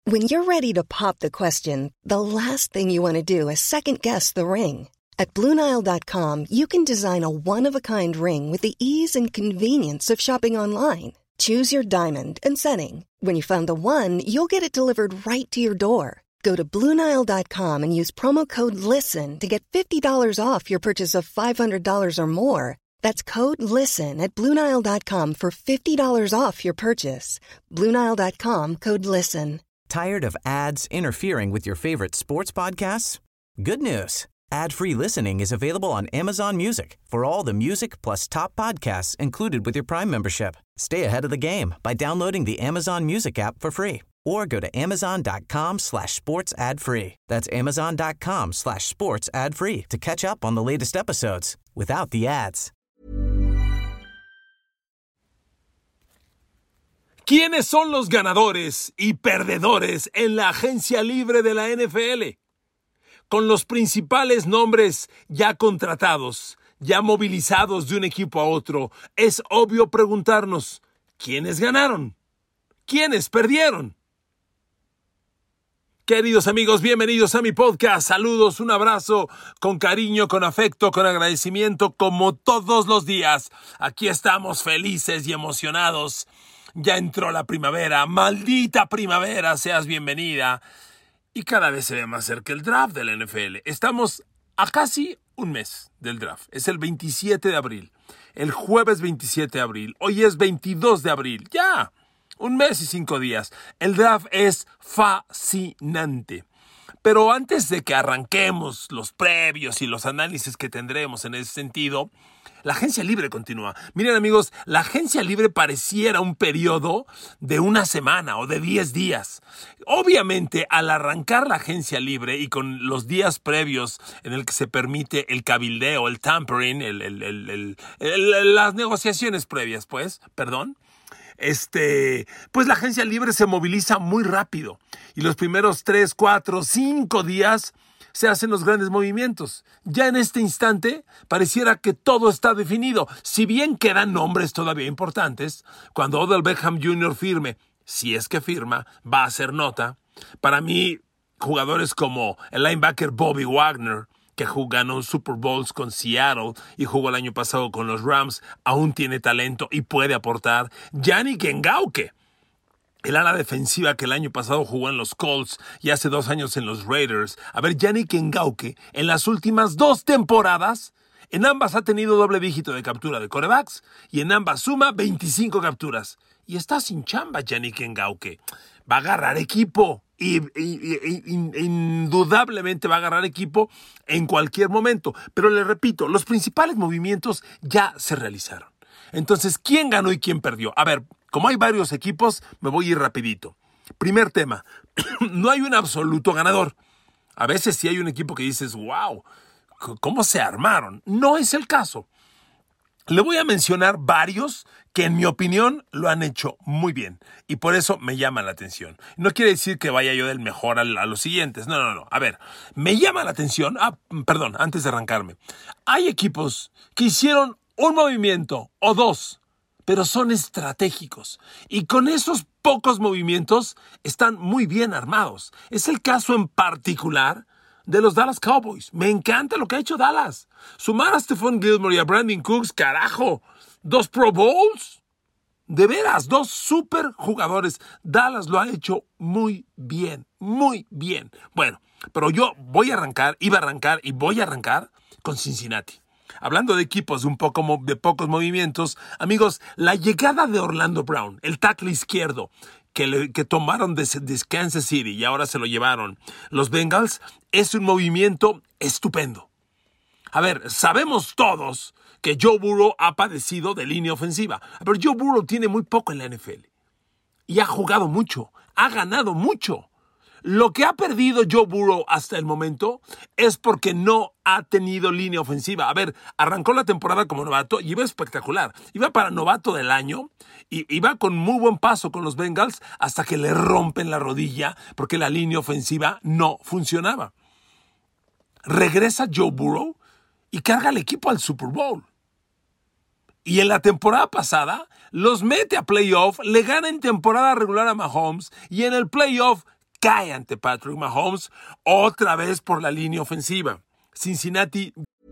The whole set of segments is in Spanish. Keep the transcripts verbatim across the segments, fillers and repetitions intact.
When you're ready to pop the question, the last thing you want to do is second-guess the ring. At Blue Nile dot com, you can design a one-of-a-kind ring with the ease and convenience of shopping online. Choose your diamond and setting. When you find the one, you'll get it delivered right to your door. Go to Blue Nile dot com and use promo code LISTEN to get fifty dollars off your purchase of five hundred dollars or more. That's code LISTEN at Blue Nile dot com for fifty dollars off your purchase. Blue Nile dot com, code LISTEN. Tired of ads interfering with your favorite sports podcasts? Good news. Ad-free listening is available on Amazon Music for all the music plus top podcasts included with your Prime membership. Stay ahead of the game by downloading the Amazon Music app for free or go to amazon.com slash sports ad free. That's amazon.com slash sports ad free to catch up on the latest episodes without the ads. ¿Quiénes son los ganadores y perdedores en la agencia libre de la N F L? Con los principales nombres ya contratados, ya movilizados de un equipo a otro, es obvio preguntarnos, ¿quiénes ganaron? ¿Quiénes perdieron? Queridos amigos, bienvenidos a mi podcast. Saludos, un abrazo con cariño, con afecto, con agradecimiento, como todos los días. Aquí estamos felices y emocionados. Ya entró la primavera, maldita primavera, seas bienvenida. Y cada vez se ve más cerca el draft de la N F L. Estamos a casi un mes del draft. Es el veintisiete de abril. El jueves veintisiete de abril. Hoy es veintidós de abril. Ya, un mes y cinco días. El draft es fascinante. Pero antes de que arranquemos los previos y los análisis que tendremos en ese sentido, la agencia libre continúa. Miren amigos, la agencia libre pareciera un periodo de una semana o de diez días. Obviamente, al arrancar la agencia libre y con los días previos en el que se permite el cabildeo, el tampering, el, el, el, el, el, las negociaciones previas, pues, perdón, Este, pues la agencia libre se moviliza muy rápido y los primeros tres, cuatro, cinco días se hacen los grandes movimientos. Ya en este instante pareciera que todo está definido. Si bien quedan nombres todavía importantes, cuando Odell Beckham junior firme, si es que firma, va a ser nota. Para mí, jugadores como el linebacker Bobby Wagner, que ganó Super Bowls con Seattle y jugó el año pasado con los Rams, aún tiene talento y puede aportar. Yannick Ngakoue, el ala defensiva que el año pasado jugó en los Colts y hace dos años en los Raiders. A ver, Yannick Ngakoue, en las últimas dos temporadas, en ambas ha tenido doble dígito de captura de quarterbacks y en ambas suma veinticinco capturas. Y está sin chamba Yannick Ngakoue. Va a agarrar equipo. Y, y, y, y indudablemente va a agarrar equipo en cualquier momento. Pero le repito, los principales movimientos ya se realizaron. Entonces, ¿quién ganó y quién perdió? A ver, como hay varios equipos, me voy a ir rapidito. Primer tema, no hay un absoluto ganador. A veces sí hay un equipo que dices, wow, ¿cómo se armaron? No es el caso. Le voy a mencionar varios que en mi opinión lo han hecho muy bien y por eso me llama la atención. No quiere decir que vaya yo del mejor a, a los siguientes, no, no, no. A ver, me llama la atención, ah, perdón, antes de arrancarme. Hay equipos que hicieron un movimiento o dos, pero son estratégicos y con esos pocos movimientos están muy bien armados. Es el caso en particular de los Dallas Cowboys. Me encanta lo que ha hecho Dallas. Sumar a Stephon Gilmore y a Brandon Cooks, carajo. Dos Pro Bowls. De veras, dos super jugadores. Dallas lo ha hecho muy bien, muy bien. Bueno, pero yo voy a arrancar, iba a arrancar y voy a arrancar con Cincinnati. Hablando de equipos de un poco de pocos movimientos, amigos, la llegada de Orlando Brown, el tackle izquierdo, Que, le, que tomaron de, de Kansas City y ahora se lo llevaron los Bengals, es un movimiento estupendo. A ver, sabemos todos que Joe Burrow ha padecido de línea ofensiva. Pero Joe Burrow tiene muy poco en la N F L. Y ha jugado mucho, ha ganado mucho. Lo que ha perdido Joe Burrow hasta el momento es porque no ha tenido línea ofensiva. A ver, arrancó la temporada como novato y iba espectacular. Iba para novato del año y iba con muy buen paso con los Bengals hasta que le rompen la rodilla porque la línea ofensiva no funcionaba. Regresa Joe Burrow y carga al equipo al Super Bowl. Y en la temporada pasada los mete a playoff, le gana en temporada regular a Mahomes y en el playoff cae ante Patrick Mahomes, otra vez por la línea ofensiva. Cincinnati.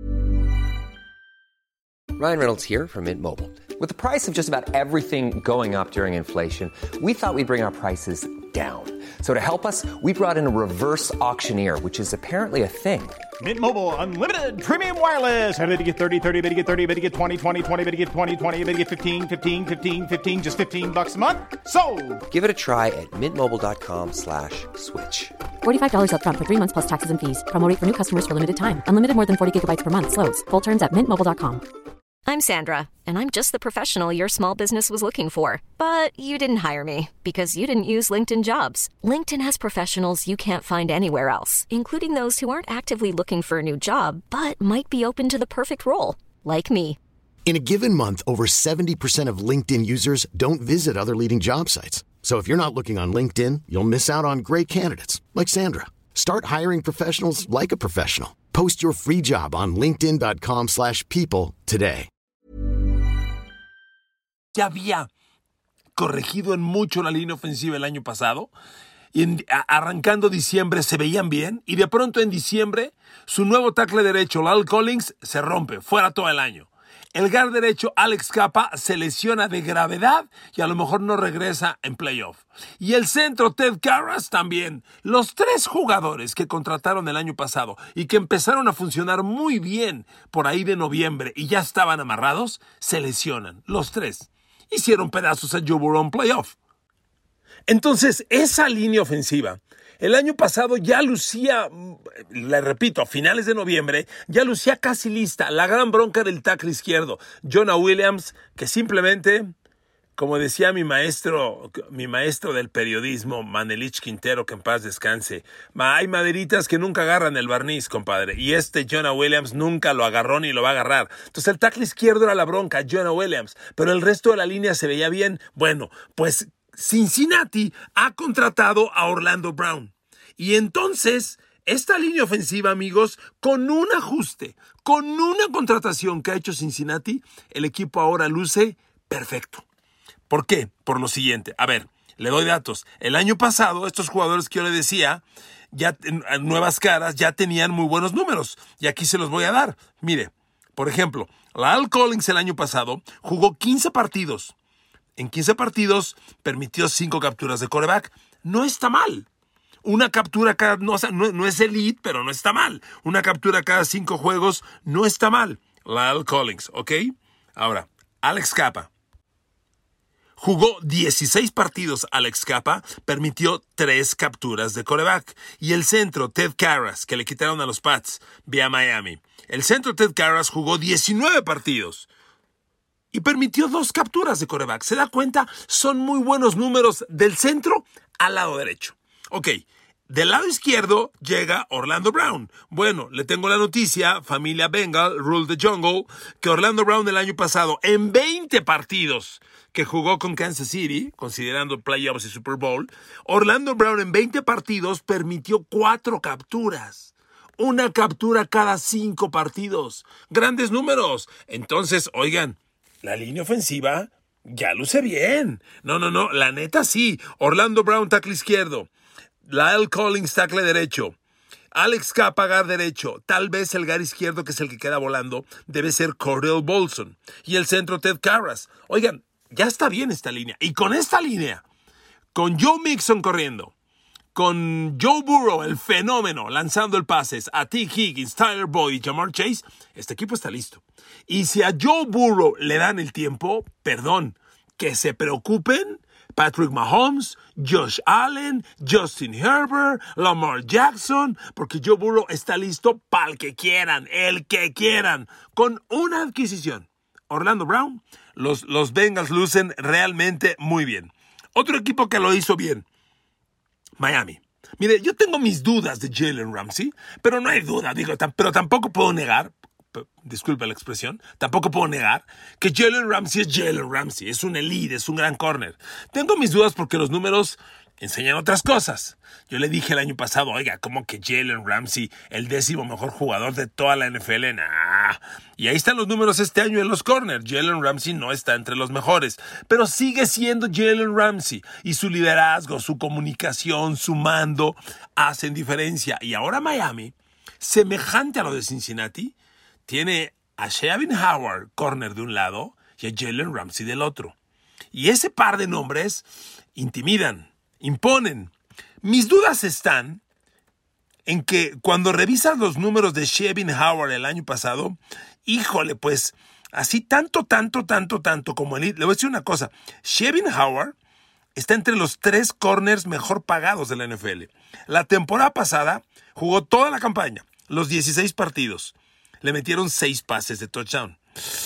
Ryan Reynolds here from Mint Mobile. With the price of just about everything going up during inflation, we thought we'd bring our prices down. So to help us, we brought in a reverse auctioneer, which is apparently a thing. Mint Mobile Unlimited Premium Wireless. How to get thirty, thirty, how to get thirty, how to get twenty, twenty, twenty, how to get twenty, twenty, how to get fifteen, fifteen, fifteen, fifteen, just fifteen bucks a month? Sold! Give it a try at mintmobile.com slash switch. forty-five dollars up front for three months plus taxes and fees. Promo rate for new customers for limited time. Unlimited more than forty gigabytes per month. Slows full terms at mint mobile dot com. I'm Sandra, and I'm just the professional your small business was looking for. But you didn't hire me because you didn't use LinkedIn Jobs. LinkedIn has professionals you can't find anywhere else, including those who aren't actively looking for a new job, but might be open to the perfect role, like me. In a given month, over seventy percent of LinkedIn users don't visit other leading job sites. So if you're not looking on LinkedIn, you'll miss out on great candidates like Sandra. Start hiring professionals like a professional. Post your free job on linkedin.com slash people today. Ya había corregido en mucho la línea ofensiva el año pasado. Y en, a, arrancando diciembre se veían bien. Y de pronto en diciembre, su nuevo tackle derecho, La'el Collins, se rompe. Fuera todo el año. El guard derecho, Alex Cappa, se lesiona de gravedad y a lo mejor no regresa en playoff. Y el centro, Ted Karras, también. Los tres jugadores que contrataron el año pasado y que empezaron a funcionar muy bien por ahí de noviembre y ya estaban amarrados, se lesionan. Los tres. Hicieron pedazos a Joe Burrow en playoff. Entonces, esa línea ofensiva, el año pasado ya lucía, le repito, a finales de noviembre, ya lucía casi lista la gran bronca del tackle izquierdo, Jonah Williams, que simplemente, como decía mi maestro, mi maestro del periodismo, Manelich Quintero, que en paz descanse, hay maderitas que nunca agarran el barniz, compadre, y este Jonah Williams nunca lo agarró ni lo va a agarrar. Entonces el tackle izquierdo era la bronca, Jonah Williams, pero el resto de la línea se veía bien. Bueno, pues Cincinnati ha contratado a Orlando Brown. Y entonces, esta línea ofensiva, amigos, con un ajuste, con una contratación que ha hecho Cincinnati, el equipo ahora luce perfecto. ¿Por qué? Por lo siguiente. A ver, le doy datos. El año pasado, estos jugadores que yo le decía, ya nuevas caras, ya tenían muy buenos números. Y aquí se los voy a dar. Mire, por ejemplo, La'el Collins el año pasado jugó quince partidos. En quince partidos permitió cinco capturas de quarterback. No está mal. Una captura cada... No, o sea, no, no es elite, pero no está mal. Una captura cada cinco juegos no está mal. La'el Collins, ¿ok? Ahora, Alex Cappa. Jugó dieciséis partidos Alex Cappa, permitió tres capturas de quarterback. Y el centro, Ted Karras, que le quitaron a los Pats vía Miami. El centro, Ted Karras, jugó diecinueve partidos. Y permitió dos capturas de quarterback. ¿Se da cuenta? Son muy buenos números del centro al lado derecho. Ok, del lado izquierdo llega Orlando Brown. Bueno, le tengo la noticia, familia Bengal, Rule the Jungle, que Orlando Brown el año pasado, en veinte partidos que jugó con Kansas City, considerando playoffs y Super Bowl, Orlando Brown en veinte partidos permitió cuatro capturas. Una captura cada cinco partidos. Grandes números. Entonces, oigan, la línea ofensiva ya luce bien. No, no, no, la neta sí. Orlando Brown, tackle izquierdo. La'el Collins, tackle derecho. Alex Cappa, guard derecho. Tal vez el guard izquierdo, que es el que queda volando, debe ser Cordell Bolson. Y el centro, Ted Karras. Oigan, ya está bien esta línea. Y con esta línea, con Joe Mixon corriendo, con Joe Burrow, el fenómeno, lanzando el pases a T. Higgins, Tyler Boyd y Ja'Marr Chase, este equipo está listo. Y si a Joe Burrow le dan el tiempo, perdón, que se preocupen Patrick Mahomes, Josh Allen, Justin Herbert, Lamar Jackson, porque Joe Burrow está listo para el que quieran, el que quieran, con una adquisición. Orlando Brown, los, los Bengals lucen realmente muy bien. Otro equipo que lo hizo bien, Miami. Mire, yo tengo mis dudas de Jalen Ramsey, pero no hay duda, digo, tam- pero tampoco puedo negar, p- disculpe la expresión, tampoco puedo negar que Jalen Ramsey es Jalen Ramsey, es un elite, es un gran corner. Tengo mis dudas porque los números enseñan otras cosas. Yo le dije el año pasado, oiga, ¿cómo que Jalen Ramsey, el décimo mejor jugador de toda la N F L? Nah. Y ahí están los números este año en los corners. Jalen Ramsey no está entre los mejores, pero sigue siendo Jalen Ramsey. Y su liderazgo, su comunicación, su mando hacen diferencia. Y ahora Miami, semejante a lo de Cincinnati, tiene a Xavier Howard, corner de un lado, y a Jalen Ramsey del otro. Y ese par de nombres intimidan, imponen. Mis dudas están en que cuando revisas los números de Xavier Howard el año pasado, híjole, pues así tanto, tanto, tanto, tanto como elite. Le voy a decir una cosa, Xavier Howard está entre los tres corners mejor pagados de la N F L. La temporada pasada jugó toda la campaña, los dieciséis partidos. Le metieron seis pases de touchdown.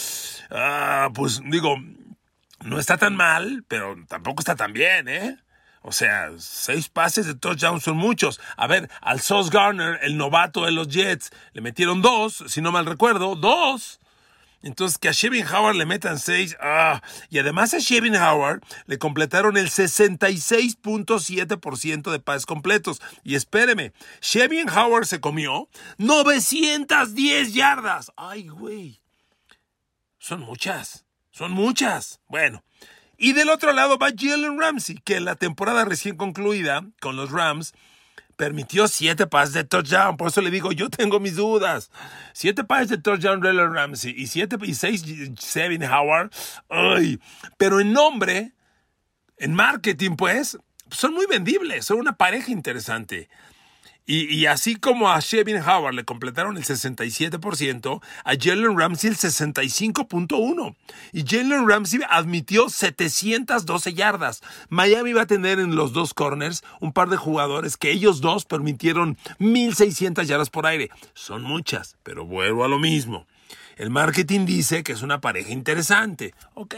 Ah, pues digo, no está tan mal, pero tampoco está tan bien, ¿eh? O sea, seis pases de touchdown son muchos. A ver, al Sauce Gardner, el novato de los Jets, le metieron dos, si no mal recuerdo, dos. Entonces, que a Xavier Howard le metan seis. Ah, y además a Xavier Howard le completaron el sesenta y seis punto siete por ciento de pases completos. Y espéreme, Xavier Howard se comió novecientas diez yardas. Ay, güey. Son muchas, son muchas. Bueno. Y del otro lado va Jalen Ramsey, que en la temporada recién concluida con los Rams permitió siete pases de touchdown. Por eso le digo, yo tengo mis dudas. Siete pases de touchdown Jalen Ramsey y siete y seis Xavier Howard. Ay, pero en nombre, en marketing, pues, son muy vendibles. Son una pareja interesante. Y, y así como a Xavier Howard le completaron el sesenta y siete por ciento, a Jalen Ramsey el sesenta y cinco punto uno por ciento. Y Jalen Ramsey admitió setecientas doce yardas. Miami va a tener en los dos corners un par de jugadores que ellos dos permitieron mil seiscientas yardas por aire. Son muchas, pero vuelvo a lo mismo. El marketing dice que es una pareja interesante. Ok,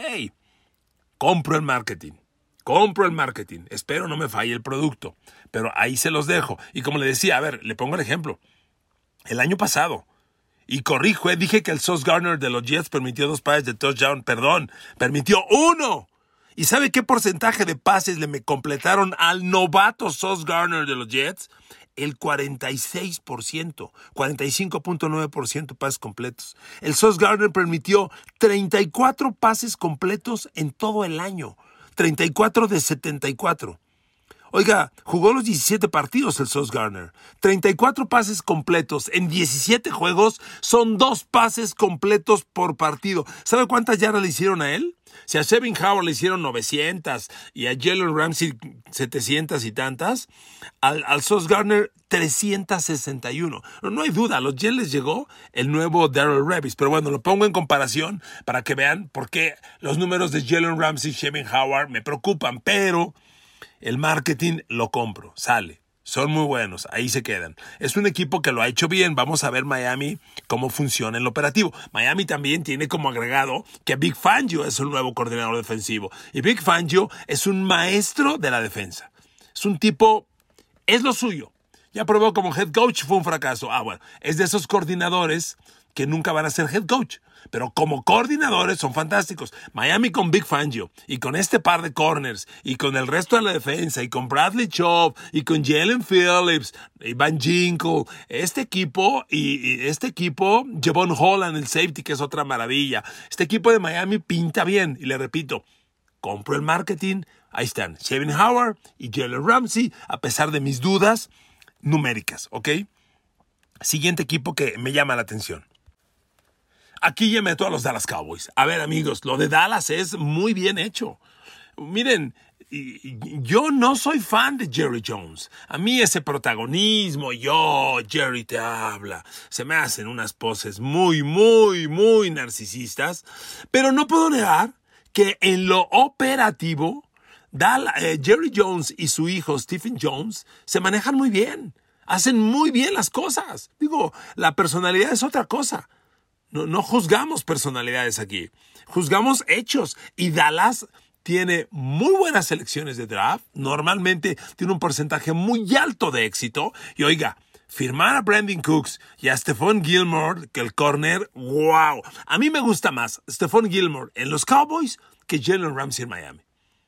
compro el marketing. Compro el marketing, espero no me falle el producto, pero ahí se los dejo. Y como le decía, a ver, le pongo el ejemplo. El año pasado, y corrijo, eh, dije que el Sauce Gardner de los Jets permitió dos pases de touchdown, perdón, permitió uno. ¿Y sabe qué porcentaje de pases le me completaron al novato Sauce Gardner de los Jets? El cuarenta y seis por ciento, cuarenta y cinco punto nueve por ciento pases completos. El Sauce Gardner permitió treinta y cuatro pases completos en todo el año. treinta y cuatro de setenta y cuatro. Oiga, jugó los diecisiete partidos el Sauce Gardner. treinta y cuatro pases completos en diecisiete juegos son dos pases completos por partido. ¿Sabe cuántas yardas le hicieron a él? Si a Xavier Howard le hicieron novecientas y a Jalen Ramsey setecientas y tantas, al, al Sauce Gardner trescientas sesenta y uno. No, no hay duda, a los Jets les llegó el nuevo Darrell Revis. Pero bueno, lo pongo en comparación para que vean por qué los números de Jalen Ramsey y Xavier Howard me preocupan. Pero el marketing lo compro, sale. Son muy buenos, ahí se quedan. Es un equipo que lo ha hecho bien. Vamos a ver Miami cómo funciona en lo operativo. Miami también tiene como agregado que Vic Fangio es el nuevo coordinador defensivo. Y Vic Fangio es un maestro de la defensa. Es un tipo, es lo suyo. Ya probó como head coach, fue un fracaso. Ah, bueno, es de esos coordinadores que nunca van a ser head coach. Pero como coordinadores son fantásticos. Miami con Vic Fangio y con este par de corners y con el resto de la defensa y con Bradley Chubb y con Jalen Phillips y Van Ginkel. Este equipo y, y este equipo, Javon Holland, el safety, que es otra maravilla. Este equipo de Miami pinta bien. Y le repito, compro el marketing. Ahí están, Xavier Howard y Jalen Ramsey, a pesar de mis dudas numéricas, ¿ok? Siguiente equipo que me llama la atención. Aquí ya meto a los Dallas Cowboys. A ver, amigos, lo de Dallas es muy bien hecho. Miren, yo no soy fan de Jerry Jones. A mí ese protagonismo, yo, Jerry te habla, se me hacen unas poses muy, muy, muy narcisistas. Pero no puedo negar que en lo operativo, Dallas, eh, Jerry Jones y su hijo Stephen Jones se manejan muy bien. Hacen muy bien las cosas. Digo, la personalidad es otra cosa. No, no juzgamos personalidades aquí, juzgamos hechos. Y Dallas tiene muy buenas selecciones de draft, normalmente tiene un porcentaje muy alto de éxito. Y oiga, firmar a Brandon Cooks y a Stephon Gilmore, que el corner, wow. A mí me gusta más Stephon Gilmore en los Cowboys que Jalen Ramsey en Miami.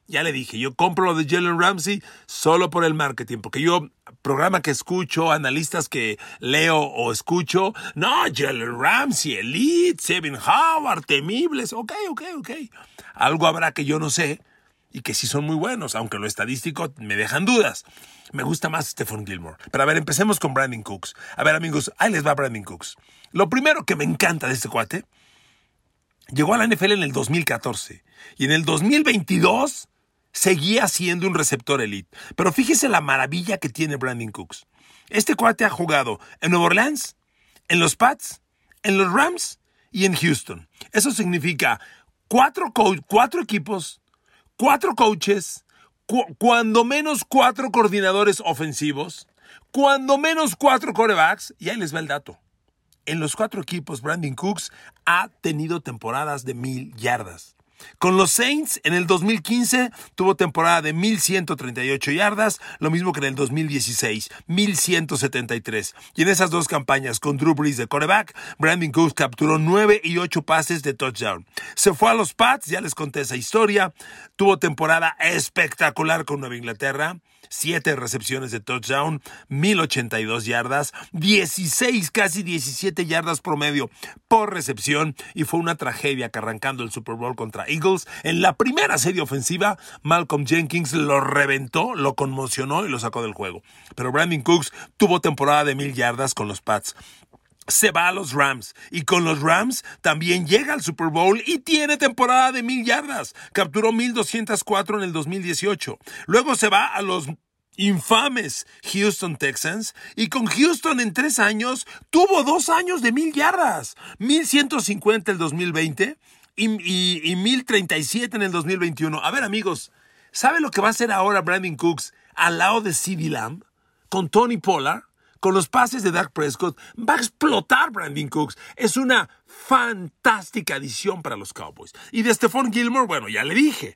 Ya le dije, yo compro lo de Jalen Ramsey solo por el marketing, porque yo, programa que escucho, analistas que leo o escucho, no, Jalen Ramsey, Elite, Seven Howard, temibles, ok, ok, ok. Algo habrá que yo no sé y que sí son muy buenos, aunque lo estadístico me dejan dudas. Me gusta más Stephon Gilmore. Pero a ver, empecemos con Brandon Cooks. A ver, amigos, ahí les va Brandon Cooks. Lo primero que me encanta de este cuate, llegó a la N F L en el dos mil catorce y en el dos mil veintidós seguía siendo un receptor elite. Pero fíjese la maravilla que tiene Brandon Cooks. Este cuate ha jugado en Nueva Orleans, en los Pats, en los Rams y en Houston. Eso significa cuatro, co- cuatro equipos, cuatro coaches, cu- cuando menos cuatro coordinadores ofensivos, cuando menos cuatro quarterbacks, y ahí les va el dato. En los cuatro equipos, Brandon Cooks ha tenido temporadas de mil yardas. Con los Saints, en el dos mil quince, tuvo temporada de mil ciento treinta y ocho yardas, lo mismo que en el dos mil dieciséis, mil ciento setenta y tres. Y en esas dos campañas, con Drew Brees de quarterback, Brandon Cooks capturó nueve y ocho pases de touchdown. Se fue a los Pats, ya les conté esa historia, tuvo temporada espectacular con Nueva Inglaterra, siete recepciones de touchdown, mil ochenta y dos yardas, dieciséis, casi diecisiete yardas promedio por recepción, y fue una tragedia que arrancando el Super Bowl contra Eagles, en la primera serie ofensiva, Malcolm Jenkins lo reventó, lo conmocionó y lo sacó del juego. Pero Brandon Cooks tuvo temporada de mil yardas con los Pats. Se va a los Rams y con los Rams también llega al Super Bowl y tiene temporada de mil yardas. Capturó mil doscientas cuatro en el dos mil dieciocho. Luego se va a los infames Houston Texans y con Houston en tres años tuvo dos años de mil yardas. mil ciento cincuenta el dos mil veinte y, y, y mil treinta y siete en el dos mil veintiuno. A ver, amigos, ¿sabe lo que va a hacer ahora Brandon Cooks al lado de CeeDee Lamb con Tony Pollard? Con los pases de Dak Prescott, va a explotar Brandon Cooks. Es una fantástica adición para los Cowboys. Y de Stephon Gilmore, bueno, ya le dije.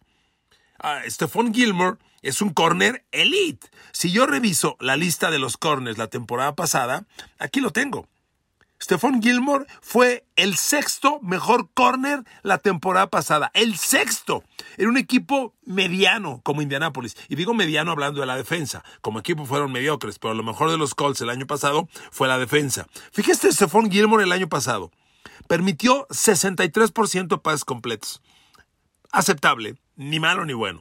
Uh, Stephon Gilmore es un corner elite. Si yo reviso la lista de los corners la temporada pasada, aquí lo tengo. Stephon Gilmore fue el sexto mejor corner la temporada pasada. El sexto. Era un equipo mediano como Indianapolis. Y digo mediano hablando de la defensa. Como equipo fueron mediocres, pero lo mejor de los Colts el año pasado fue la defensa. Fíjate, Stephon Gilmore el año pasado permitió sesenta y tres por ciento pases completos. Aceptable. Ni malo ni bueno.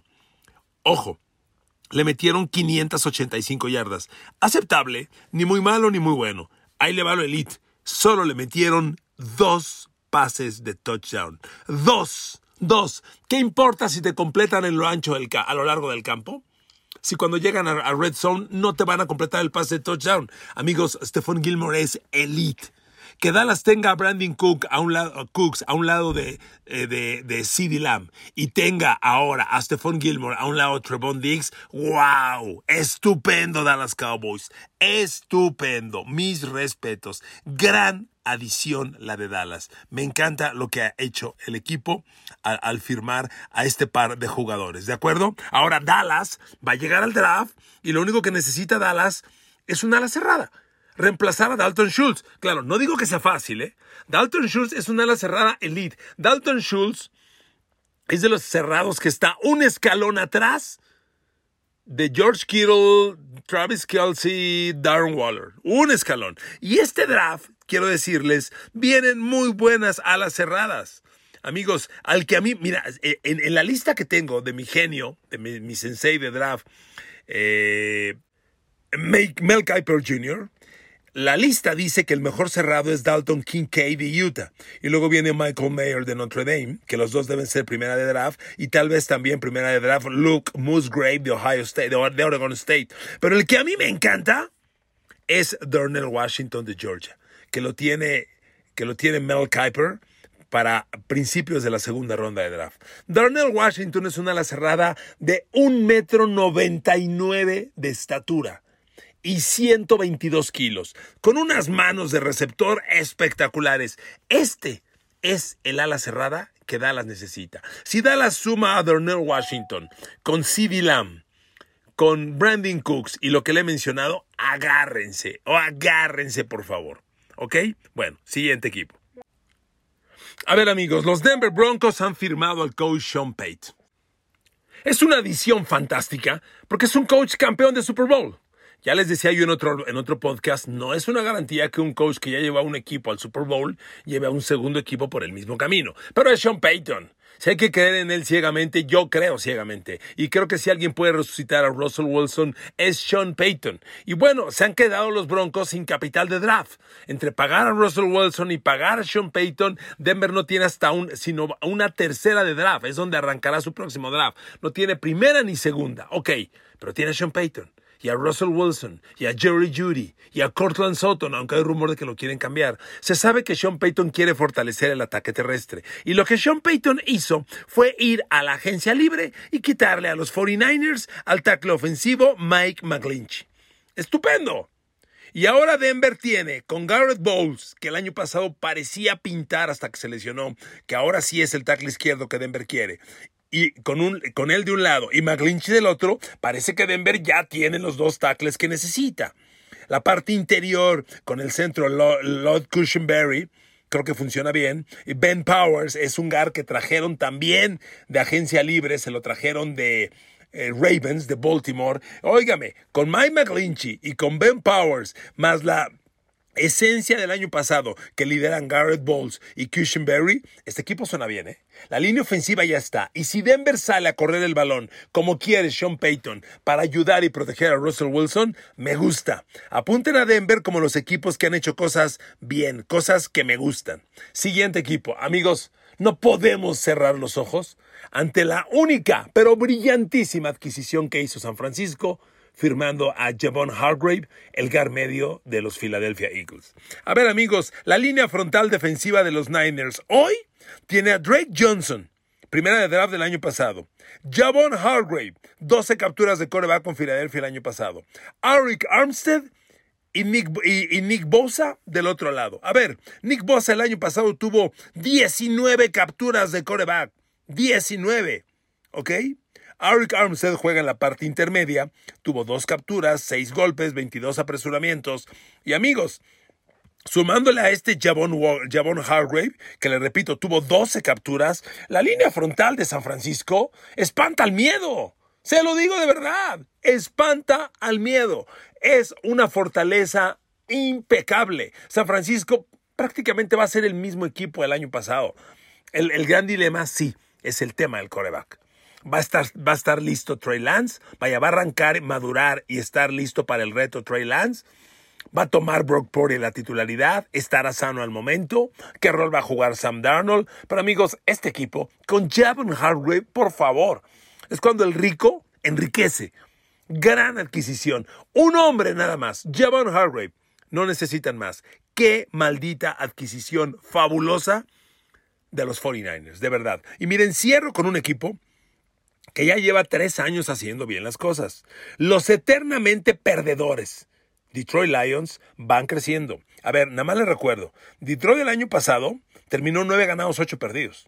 Ojo. Le metieron quinientas ochenta y cinco yardas. Aceptable. Ni muy malo ni muy bueno. Ahí le va lo elite. Solo le metieron dos pases de touchdown. Dos. Dos. ¿Qué importa si te completan en lo ancho del ca- a lo largo del campo? Si cuando llegan a, a Red Zone no te van a completar el pase de touchdown. Amigos, Stephon Gilmore es elite. Que Dallas tenga a Brandon Cook a un lado, Cooks a un lado de, eh, de, de CeeDee Lamb y tenga ahora a Stephon Gilmore a un lado de Trevon Diggs, ¡wow! Estupendo Dallas Cowboys, estupendo, mis respetos, gran adición la de Dallas. Me encanta lo que ha hecho el equipo al, al firmar a este par de jugadores, ¿de acuerdo? Ahora Dallas va a llegar al draft y lo único que necesita Dallas es un ala cerrada. Reemplazar a Dalton Schultz. Claro, no digo que sea fácil, ¿eh? Dalton Schultz es una ala cerrada elite. Dalton Schultz es de los cerrados que está un escalón atrás de George Kittle, Travis Kelce, Darren Waller. Un escalón. Y este draft, quiero decirles, vienen muy buenas alas cerradas. Amigos, al que a mí, mira, en, en la lista que tengo de mi genio, de mi, mi sensei de draft, eh, Mel Kiper junior, la lista dice que el mejor cerrado es Dalton Kincaid de Utah. Y luego viene Michael Mayer de Notre Dame, que los dos deben ser primera de draft. Y tal vez también primera de draft Luke Musgrave de Ohio State, de Oregon State. Pero el que a mí me encanta es Darnell Washington de Georgia, que lo tiene, que lo tiene Mel Kiper para principios de la segunda ronda de draft. Darnell Washington es una ala cerrada de un metro noventa y nueve de estatura y ciento veintidós kilos, con unas manos de receptor espectaculares. Este es el ala cerrada que Dallas necesita. Si Dallas suma a Darnell Washington con CeeDee Lamb, con Brandon Cooks y lo que le he mencionado, agárrense, o agárrense por favor. ¿Ok? Bueno, siguiente equipo. A ver amigos, los Denver Broncos han firmado al coach Sean Payton. Es una adición fantástica porque es un coach campeón de Super Bowl. Ya les decía yo en otro, en otro podcast, no es una garantía que un coach que ya lleva un equipo al Super Bowl lleve a un segundo equipo por el mismo camino. Pero es Sean Payton. Si hay que creer en él ciegamente, yo creo ciegamente. Y creo que si alguien puede resucitar a Russell Wilson, es Sean Payton. Y bueno, se han quedado los Broncos sin capital de draft. Entre pagar a Russell Wilson y pagar a Sean Payton, Denver no tiene hasta un, sino una tercera de draft. Es donde arrancará su próximo draft. No tiene primera ni segunda. Ok, pero tiene a Sean Payton. Y a Russell Wilson, y a Jerry Jeudy, y a Courtland Sutton, aunque hay rumor de que lo quieren cambiar. Se sabe que Sean Payton quiere fortalecer el ataque terrestre. Y lo que Sean Payton hizo fue ir a la agencia libre y quitarle a los cuarenta y nueve ers al tackle ofensivo Mike McGlinchey. ¡Estupendo! Y ahora Denver tiene con Garrett Bowles, que el año pasado parecía pintar hasta que se lesionó, que ahora sí es el tackle izquierdo que Denver quiere. Y con, un, con él de un lado y McGlinchey del otro, parece que Denver ya tiene los dos tackles que necesita. La parte interior con el centro Lord Cushenberry, creo que funciona bien. Y Ben Powers es un guard que trajeron también de agencia libre, se lo trajeron de eh, Ravens, de Baltimore. Óigame, con Mike McGlinchey y con Ben Powers, más la esencia del año pasado que lideran Garrett Bowles y Cushenberry, este equipo suena bien, ¿eh? La línea ofensiva ya está. Y si Denver sale a correr el balón como quiere Sean Payton para ayudar y proteger a Russell Wilson, me gusta. Apunten a Denver como los equipos que han hecho cosas bien, cosas que me gustan. Siguiente equipo. Amigos, no podemos cerrar los ojos ante la única, pero brillantísima adquisición que hizo San Francisco, firmando a Javon Hargrave, el guard medio de los Philadelphia Eagles. A ver, amigos, la línea frontal defensiva de los Niners hoy tiene a Drake Johnson, primera de draft del año pasado. Javon Hargrave, doce capturas de quarterback con Philadelphia el año pasado. Arik Armstead y Nick, y, y Nick Bosa del otro lado. A ver, Nick Bosa el año pasado tuvo diecinueve capturas de quarterback. diecinueve, ¿ok? Arik Armstead juega en la parte intermedia, tuvo dos capturas, seis golpes, veintidós apresuramientos. Y amigos, sumándole a este Javon, Javon Hargrave, que le repito, tuvo doce capturas, la línea frontal de San Francisco espanta al miedo. Se lo digo de verdad, espanta al miedo. Es una fortaleza impecable. San Francisco prácticamente va a ser el mismo equipo del año pasado. El, el gran dilema, sí, es el tema del quarterback. Va a estar, va a estar listo Trey Lance, vaya, va a arrancar, madurar y estar listo para el reto Trey Lance. Va a tomar Brock Purdy la titularidad, estará sano al momento. ¿Qué rol va a jugar Sam Darnold? Pero amigos, este equipo, con Javon Hargrave, por favor, es cuando el rico enriquece. Gran adquisición. Un hombre nada más, Javon Hargrave. No necesitan más. Qué maldita adquisición fabulosa de los cuarenta y nueve ers, de verdad. Y miren, cierro con un equipo que ya lleva tres años haciendo bien las cosas. Los eternamente perdedores Detroit Lions van creciendo. A ver, nada más les recuerdo. Detroit el año pasado terminó nueve ganados, ocho perdidos.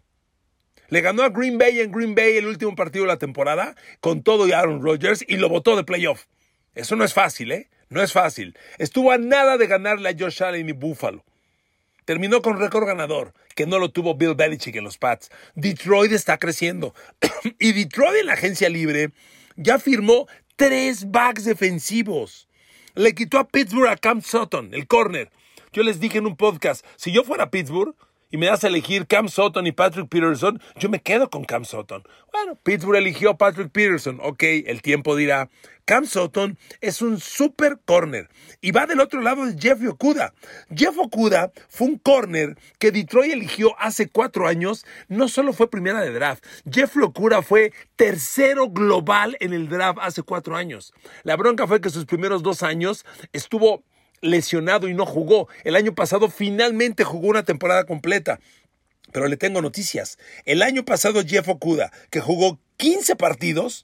Le ganó a Green Bay en Green Bay el último partido de la temporada con todo y Aaron Rodgers y lo botó de playoff. Eso no es fácil, ¿eh? No es fácil. Estuvo a nada de ganarle a Josh Allen y Buffalo. Terminó con récord ganador, que no lo tuvo Bill Belichick en los Pats. Detroit está creciendo. Y Detroit en la agencia libre ya firmó tres backs defensivos. Le quitó a Pittsburgh a Cam Sutton, el corner. Yo les dije en un podcast, si yo fuera Pittsburgh y me das a elegir Cam Sutton y Patrick Peterson, yo me quedo con Cam Sutton. Bueno, Pittsburgh eligió a Patrick Peterson. Ok, el tiempo dirá. Cam Sutton es un super corner. Y va del otro lado de Jeff Okudah. Jeff Okudah fue un corner que Detroit eligió hace cuatro años. No solo fue primera de draft. Jeff Okudah fue tercero global en el draft hace cuatro años. La bronca fue que sus primeros dos años estuvo lesionado y no jugó. El año pasado finalmente jugó una temporada completa. Pero le tengo noticias. El año pasado Jeff Okudah, que jugó quince partidos,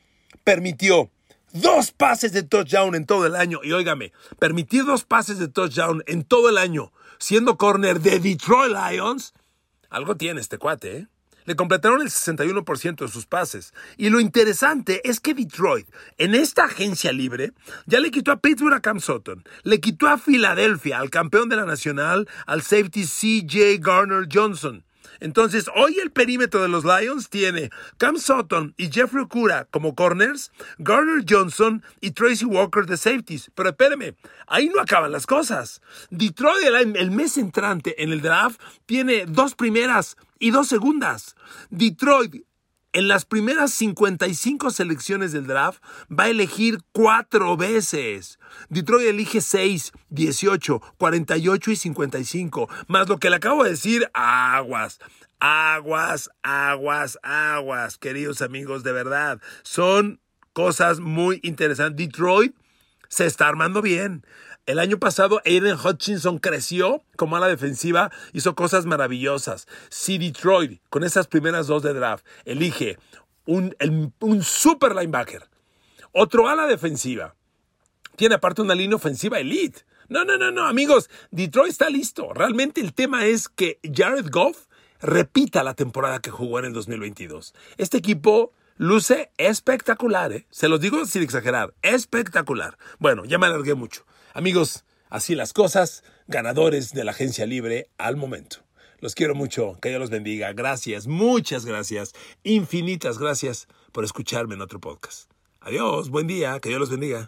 permitió dos pases de touchdown en todo el año. Y óigame, permitir dos pases de touchdown en todo el año, siendo corner de Detroit Lions, algo tiene este cuate, ¿eh? Le completaron el sesenta y uno por ciento de sus pases. Y lo interesante es que Detroit, en esta agencia libre, ya le quitó a Pittsburgh a Cam Sutton. Le quitó a Filadelfia, al campeón de la Nacional, al safety C J Garner Johnson. Entonces, hoy el perímetro de los Lions tiene Cam Sutton y Jeffrey Okudah como corners, Gardner Johnson y Tracy Walker de safeties. Pero espérame, ahí no acaban las cosas. Detroit el, el mes entrante en el draft tiene dos primeras y dos segundas. Detroit en las primeras cincuenta y cinco selecciones del draft va a elegir cuatro veces. Detroit elige seis, dieciocho, cuarenta y ocho y cincuenta y cinco. Más lo que le acabo de decir, aguas, aguas, aguas, aguas, queridos amigos, de verdad. Son cosas muy interesantes. Detroit se está armando bien. El año pasado Aiden Hutchinson creció como ala defensiva, hizo cosas maravillosas. Si Detroit, con esas primeras dos de draft, elige un, el, un super linebacker, otro ala defensiva, tiene aparte una línea ofensiva elite. No, no, no, no, amigos, Detroit está listo. Realmente el tema es que Jared Goff repita la temporada que jugó en el dos mil veintidós. Este equipo luce espectacular, ¿eh? Se los digo sin exagerar, espectacular. Bueno, ya me alargué mucho. Amigos, así las cosas, ganadores de la agencia libre al momento. Los quiero mucho, que Dios los bendiga. Gracias, muchas gracias, infinitas gracias por escucharme en otro podcast. Adiós, buen día, que Dios los bendiga.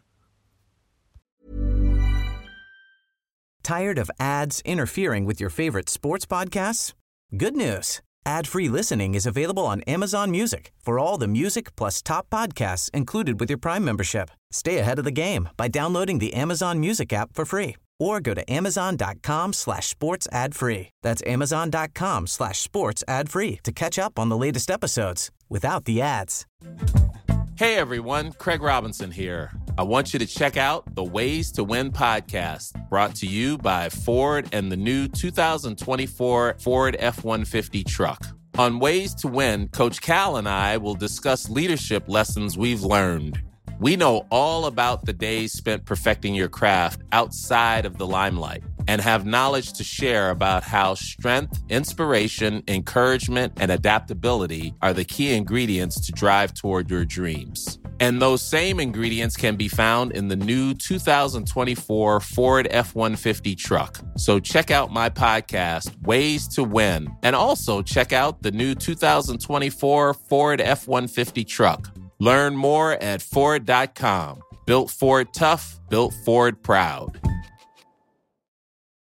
Tired of ads interfering with your favorite sports podcasts? Good news. Ad-free listening is available on Amazon Music for all the music plus top podcasts included with your Prime membership. Stay ahead of the game by downloading the Amazon Music app for free or go to amazon.com slash sports ad free. That's amazon.com slash sports ad free to catch up on the latest episodes without the ads. Hey everyone, Craig Robinson here. I want you to check out the Ways to Win podcast, brought to you by Ford and the new two thousand twenty-four Ford F one fifty truck. On Ways to Win, Coach Cal and I will discuss leadership lessons we've learned. We know all about the days spent perfecting your craft outside of the limelight and have knowledge to share about how strength, inspiration, encouragement, and adaptability are the key ingredients to drive toward your dreams. And those same ingredients can be found in the new two thousand twenty-four Ford F one fifty truck. So check out my podcast, Ways to Win, and also check out the new two thousand twenty-four Ford F one fifty truck. Learn more at Ford dot com. Built Ford tough, built Ford proud.